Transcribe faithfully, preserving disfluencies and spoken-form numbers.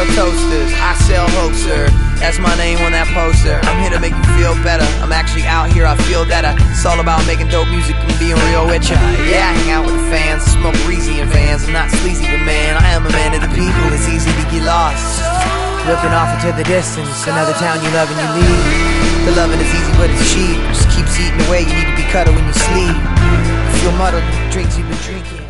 sell toasters, I sell hope, sir. That's my name on that poster. I'm here to make you feel better. I'm actually out here, I feel that uh, it's all about making dope music and being real with ya. Yeah, I hang out with the fans, smoke breezy in vans. I'm not sleazy, but man, I am a man of the people. It's easy to get lost, looking off into the distance. Another town you love and you leave. The loving is easy, but it's cheap. Just keeps eating away, you need to be cuddled when you sleep. You feel muddled in the drinks you've been drinking.